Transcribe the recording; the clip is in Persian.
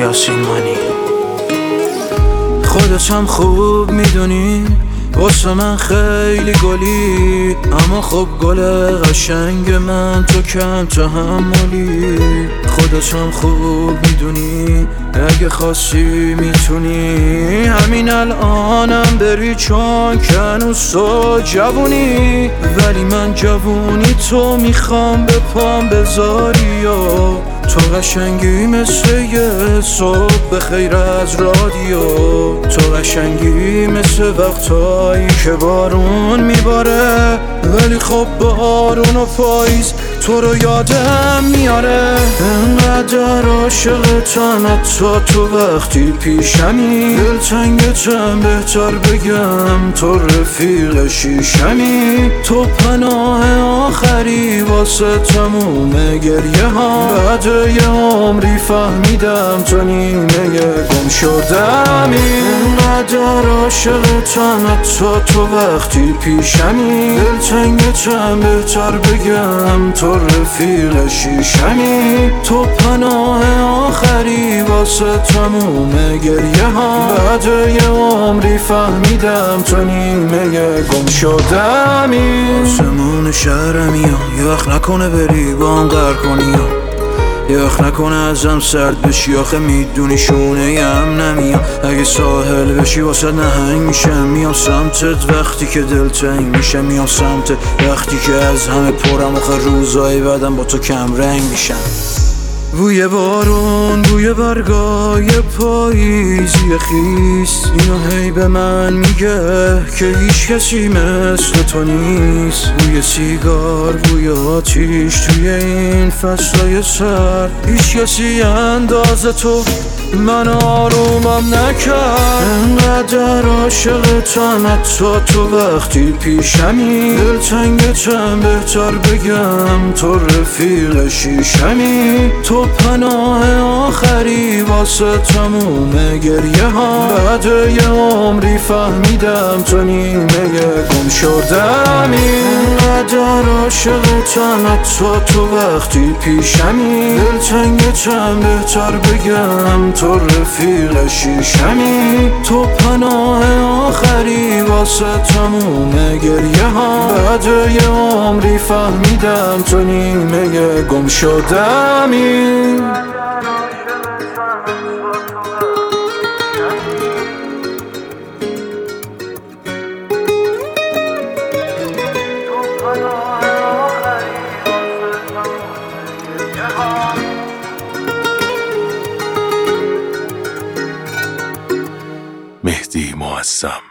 یاسین مانی. خودت هم خوب میدونی واسه من خیلی گلی، اما خب گل قشنگ من تو کم تحملی. خودت هم خوب میدونی اگه خواستی میتونی همین الانم بری، چون که هنوز تو جوونی. ولی من جوونی تو میخوام به پام بذاری و تو قشنگی مثل یه صبح بخیر از رادیو. تو قشنگی مثل وقتایی که بارون میباره، ولی خب بارون و پاییز تو رو یادم میاره. انقدر عاشقتم حتی تو وقتی پیشمی، دلتنگتم بهتر بگم تو رفیق شیشمی. تو پناه آخری واسه تموم گریه ها، بعد یه عمری فهمیدم تو نیمه گم شدمی. انقدر عاشقتم حتی تو وقتی پیشمی، دلتنگتم بهتر بگم تو رفیق شیشمی. تو پناه آخری واسه تموم گریه ها، بعد یه عمری فهمیدم تو نیمه گم شدمی. آسمون شهرمی یه وقت نکنه بری با هم قهر کنی، یه وقت نکنه ازم سرد بشی، آخه میدونی شونه یم نمیام. اگه ساحل بشی واسه نهنگ میشم، میام سمتت وقتی که دلتنگ میشم، میام سمتت وقتی که از همه پرم، آخه روزای بعدم با تو کم رنگ میشم. بوی بارون، بوی برگای پاییزی خیس، اینو هی به من میگه که هیچ کسی مثل تو نیست. بوی سیگار، بوی آتیش توی این فصلای سرد، هیچ کسی انداز تو من آرومم نکرد. انقدر عاشقتم حتی تو وقتی پیشمی، دلتنگتم بهتر بگم تو رفیق شیشمی. تو پناه آخری واسه تموم گریه ها، بعد یه عمری فهمیدم تو نیمه گم شدمی. انقدر عاشقتم حتی تو وقتی پیشمی، دلتنگتم بهتر بگم تو رفیق شیشمی. تو پناه آخری واسه تموم گریه ها، بعد یه عمری فهمیدم تو نیمه گم شدمی. مهدی معصم.